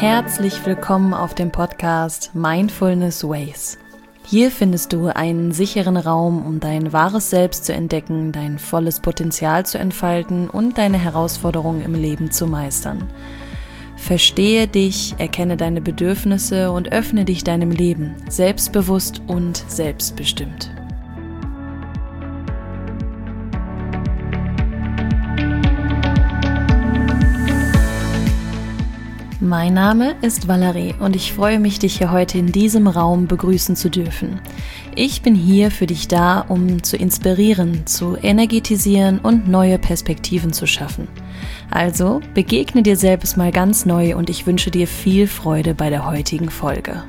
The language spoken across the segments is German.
Herzlich willkommen auf dem Podcast Mindfulness Ways. Hier findest du einen sicheren Raum, um dein wahres Selbst zu entdecken, dein volles Potenzial zu entfalten und deine Herausforderungen im Leben zu meistern. Verstehe dich, erkenne deine Bedürfnisse und öffne dich deinem Leben, selbstbewusst und selbstbestimmt. Mein Name ist Valerie und ich freue mich, dich hier heute in diesem Raum begrüßen zu dürfen. Ich bin hier für dich da, um zu inspirieren, zu energetisieren und neue Perspektiven zu schaffen. Also begegne dir selbst mal ganz neu und ich wünsche dir viel Freude bei der heutigen Folge.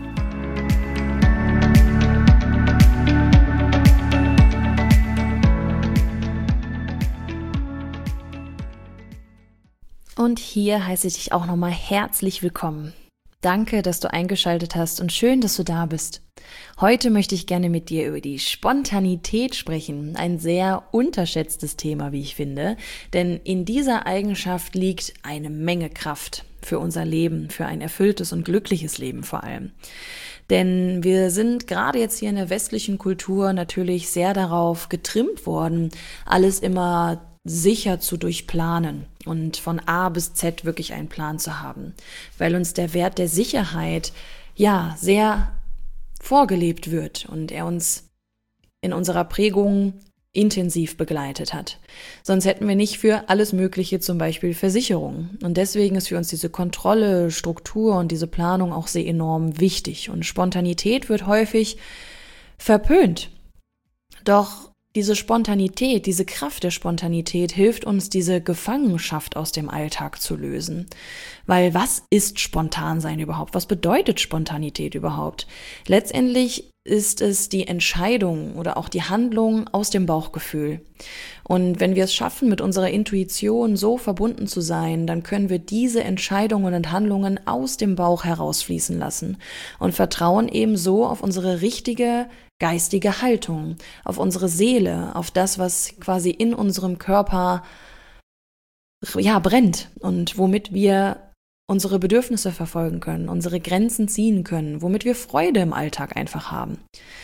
Und hier heiße ich dich auch nochmal herzlich willkommen. Danke, dass du eingeschaltet hast und schön, dass du da bist. Heute möchte ich gerne mit dir über die Spontanität sprechen. Ein sehr unterschätztes Thema, wie ich finde, denn in dieser Eigenschaft liegt eine Menge Kraft für unser Leben, für ein erfülltes und glückliches Leben vor allem. Denn wir sind gerade jetzt hier in der westlichen Kultur natürlich sehr darauf getrimmt worden, alles immer sicher zu durchplanen und von A bis Z wirklich einen Plan zu haben, weil uns der Wert der Sicherheit sehr vorgelebt wird und er uns in unserer Prägung intensiv begleitet hat. Sonst hätten wir nicht für alles Mögliche zum Beispiel Versicherungen. Und deswegen ist für uns diese Kontrolle, Struktur und diese Planung auch sehr enorm wichtig. Und Spontanität wird häufig verpönt. Doch diese Spontanität, diese Kraft der Spontanität hilft uns, diese Gefangenschaft aus dem Alltag zu lösen. Weil was ist Spontansein überhaupt? Was bedeutet Spontanität überhaupt? Letztendlich ist es die Entscheidung oder auch die Handlung aus dem Bauchgefühl. Und wenn wir es schaffen, mit unserer Intuition so verbunden zu sein, dann können wir diese Entscheidungen und Handlungen aus dem Bauch herausfließen lassen und vertrauen eben so auf unsere richtige geistige Haltung, auf unsere Seele, auf das, was quasi in unserem Körper brennt und womit wir unsere Bedürfnisse verfolgen können, unsere Grenzen ziehen können, womit wir Freude im Alltag einfach haben.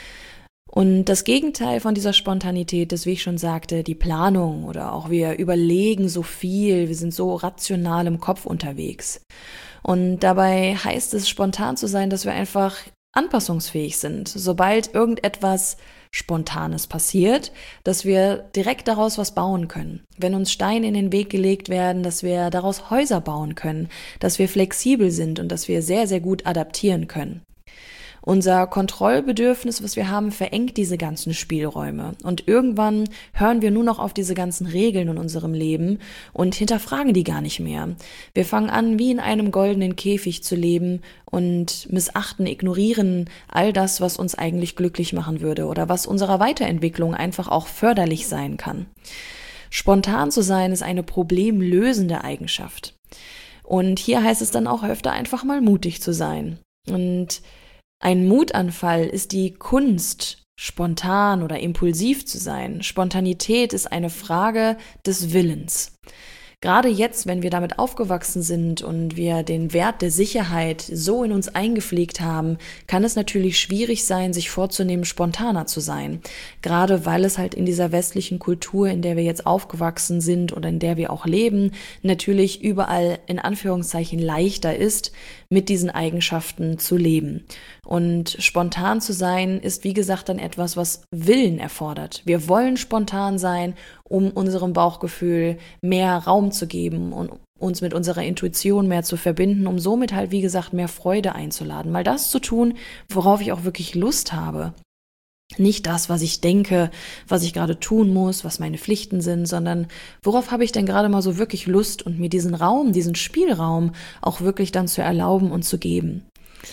Und das Gegenteil von dieser Spontanität ist, wie ich schon sagte, die Planung oder auch wir überlegen so viel, wir sind so rational im Kopf unterwegs. Und dabei heißt es, spontan zu sein, dass wir einfach anpassungsfähig sind. Sobald irgendetwas Spontanes passiert, dass wir direkt daraus was bauen können. Wenn uns Steine in den Weg gelegt werden, dass wir daraus Häuser bauen können, dass wir flexibel sind und dass wir sehr, sehr gut adaptieren können. Unser Kontrollbedürfnis, was wir haben, verengt diese ganzen Spielräume. Und irgendwann hören wir nur noch auf diese ganzen Regeln in unserem Leben und hinterfragen die gar nicht mehr. Wir fangen an, wie in einem goldenen Käfig zu leben und missachten, ignorieren all das, was uns eigentlich glücklich machen würde oder was unserer Weiterentwicklung einfach auch förderlich sein kann. Spontan zu sein ist eine problemlösende Eigenschaft. Und hier heißt es dann auch öfter einfach mal mutig zu sein. Und ein Mutanfall ist die Kunst, spontan oder impulsiv zu sein. Spontanität ist eine Frage des Willens. Gerade jetzt, wenn wir damit aufgewachsen sind und wir den Wert der Sicherheit so in uns eingepflegt haben, kann es natürlich schwierig sein, sich vorzunehmen, spontaner zu sein. Gerade weil es halt in dieser westlichen Kultur, in der wir jetzt aufgewachsen sind oder in der wir auch leben, natürlich überall in Anführungszeichen leichter ist, mit diesen Eigenschaften zu leben. Und spontan zu sein ist, wie gesagt, dann etwas, was Willen erfordert. Wir wollen spontan sein, um unserem Bauchgefühl mehr Raum zu geben und uns mit unserer Intuition mehr zu verbinden, um somit halt, wie gesagt, mehr Freude einzuladen. Mal das zu tun, worauf ich auch wirklich Lust habe. Nicht das, was ich denke, was ich gerade tun muss, was meine Pflichten sind, sondern worauf habe ich denn gerade mal so wirklich Lust und mir diesen Raum, diesen Spielraum auch wirklich dann zu erlauben und zu geben.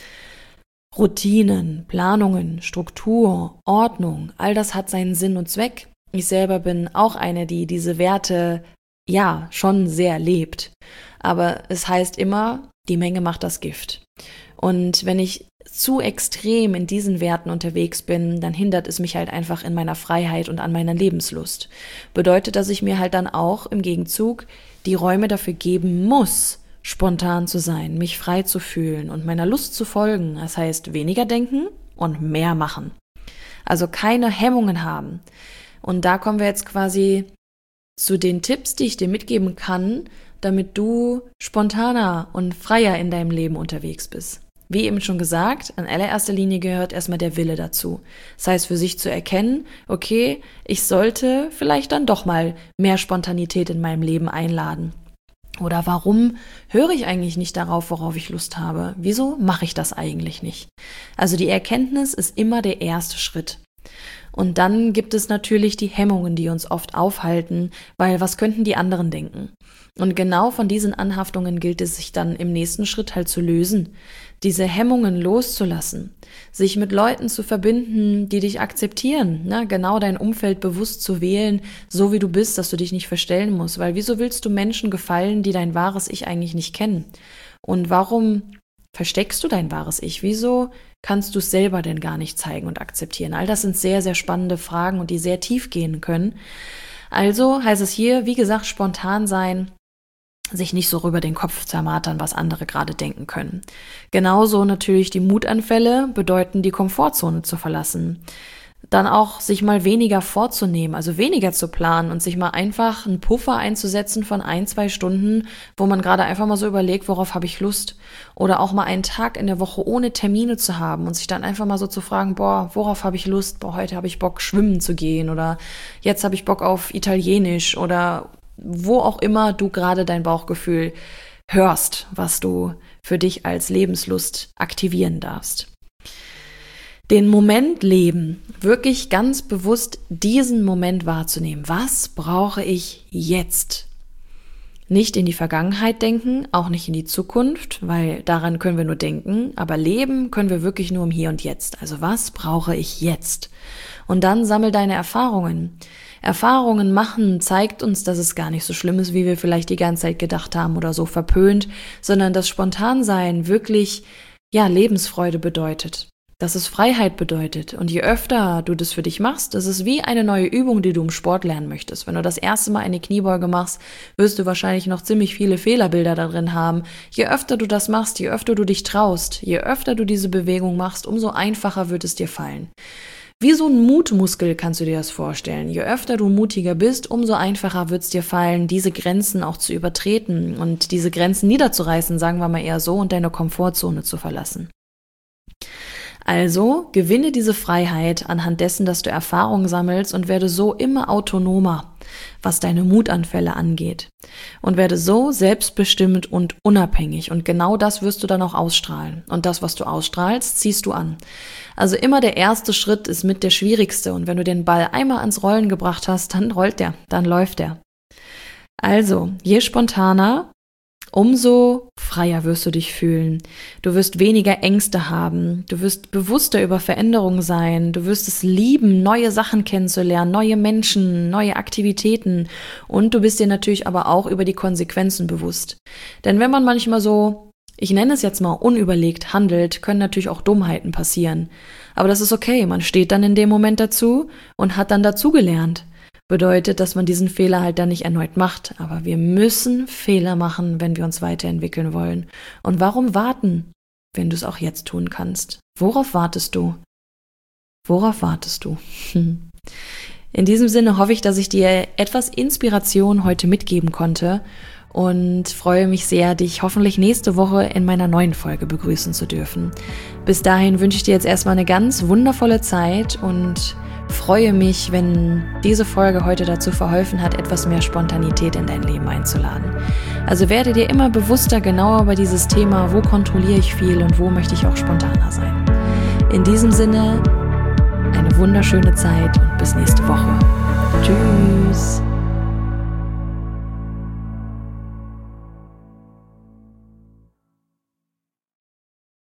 Routinen, Planungen, Struktur, Ordnung, all das hat seinen Sinn und Zweck. Ich selber bin auch eine, die diese Werte schon sehr lebt. Aber es heißt immer, die Menge macht das Gift. Und wenn ich zu extrem in diesen Werten unterwegs bin, dann hindert es mich halt einfach in meiner Freiheit und an meiner Lebenslust. Bedeutet, dass ich mir halt dann auch im Gegenzug die Räume dafür geben muss, spontan zu sein, mich frei zu fühlen und meiner Lust zu folgen. Das heißt, weniger denken und mehr machen. Also keine Hemmungen haben. Und da kommen wir jetzt quasi zu den Tipps, die ich dir mitgeben kann, damit du spontaner und freier in deinem Leben unterwegs bist. Wie eben schon gesagt, in allererster Linie gehört erstmal der Wille dazu. Das heißt, für sich zu erkennen, okay, ich sollte vielleicht dann doch mal mehr Spontanität in meinem Leben einladen. Oder warum höre ich eigentlich nicht darauf, worauf ich Lust habe? Wieso mache ich das eigentlich nicht? Also die Erkenntnis ist immer der erste Schritt. Und dann gibt es natürlich die Hemmungen, die uns oft aufhalten, weil was könnten die anderen denken? Und genau von diesen Anhaftungen gilt es sich dann im nächsten Schritt halt zu lösen, diese Hemmungen loszulassen, sich mit Leuten zu verbinden, die dich akzeptieren, ne? Genau dein Umfeld bewusst zu wählen, so wie du bist, dass du dich nicht verstellen musst, weil wieso willst du Menschen gefallen, die dein wahres Ich eigentlich nicht kennen? Und warum versteckst du dein wahres Ich? Wieso kannst du es selber denn gar nicht zeigen und akzeptieren? All das sind sehr, sehr spannende Fragen und die sehr tief gehen können. Also heißt es hier, wie gesagt, spontan sein, sich nicht so über den Kopf zermartern, was andere gerade denken können. Genauso natürlich die Mutanfälle bedeuten, die Komfortzone zu verlassen. Dann auch sich mal weniger vorzunehmen, also weniger zu planen und sich mal einfach einen Puffer einzusetzen von 1-2 Stunden, wo man gerade einfach mal so überlegt, worauf habe ich Lust? Oder auch mal einen Tag in der Woche ohne Termine zu haben und sich dann einfach mal so zu fragen, worauf habe ich Lust? Heute habe ich Bock, schwimmen zu gehen oder jetzt habe ich Bock auf Italienisch oder wo auch immer du gerade dein Bauchgefühl hörst, was du für dich als Lebenslust aktivieren darfst. Den Moment leben, wirklich ganz bewusst diesen Moment wahrzunehmen. Was brauche ich jetzt? Nicht in die Vergangenheit denken, auch nicht in die Zukunft, weil daran können wir nur denken, aber leben können wir wirklich nur im Hier und Jetzt. Also was brauche ich jetzt? Und dann sammel deine Erfahrungen. Erfahrungen machen zeigt uns, dass es gar nicht so schlimm ist, wie wir vielleicht die ganze Zeit gedacht haben oder so verpönt, sondern dass Spontansein wirklich, Lebensfreude bedeutet. Dass es Freiheit bedeutet. Und je öfter du das für dich machst, das ist wie eine neue Übung, die du im Sport lernen möchtest. Wenn du das erste Mal eine Kniebeuge machst, wirst du wahrscheinlich noch ziemlich viele Fehlerbilder darin haben. Je öfter du das machst, je öfter du dich traust, je öfter du diese Bewegung machst, umso einfacher wird es dir fallen. Wie so ein Mutmuskel kannst du dir das vorstellen. Je öfter du mutiger bist, umso einfacher wird es dir fallen, diese Grenzen auch zu übertreten und diese Grenzen niederzureißen, sagen wir mal eher so, und deine Komfortzone zu verlassen. Also gewinne diese Freiheit anhand dessen, dass du Erfahrungen sammelst und werde so immer autonomer, was deine Mutanfälle angeht. Und werde so selbstbestimmt und unabhängig. Und genau das wirst du dann auch ausstrahlen. Und das, was du ausstrahlst, ziehst du an. Also immer der erste Schritt ist mit der schwierigste. Und wenn du den Ball einmal ans Rollen gebracht hast, dann rollt der, dann läuft der. Also, je spontaner, umso freier wirst du dich fühlen. Du wirst weniger Ängste haben. Du wirst bewusster über Veränderungen sein. Du wirst es lieben, neue Sachen kennenzulernen, neue Menschen, neue Aktivitäten. Und du bist dir natürlich aber auch über die Konsequenzen bewusst. Denn wenn man manchmal so, ich nenne es jetzt mal unüberlegt, handelt, können natürlich auch Dummheiten passieren. Aber das ist okay. Man steht dann in dem Moment dazu und hat dann dazugelernt. Bedeutet, dass man diesen Fehler halt dann nicht erneut macht. Aber wir müssen Fehler machen, wenn wir uns weiterentwickeln wollen. Und warum warten, wenn du es auch jetzt tun kannst? Worauf wartest du? Worauf wartest du? In diesem Sinne hoffe ich, dass ich dir etwas Inspiration heute mitgeben konnte und freue mich sehr, dich hoffentlich nächste Woche in meiner neuen Folge begrüßen zu dürfen. Bis dahin wünsche ich dir jetzt erstmal eine ganz wundervolle Zeit und freue mich, wenn diese Folge heute dazu verholfen hat, etwas mehr Spontanität in dein Leben einzuladen. Also werde dir immer bewusster, genauer über dieses Thema, wo kontrolliere ich viel und wo möchte ich auch spontaner sein. In diesem Sinne, eine wunderschöne Zeit und bis nächste Woche. Tschüss.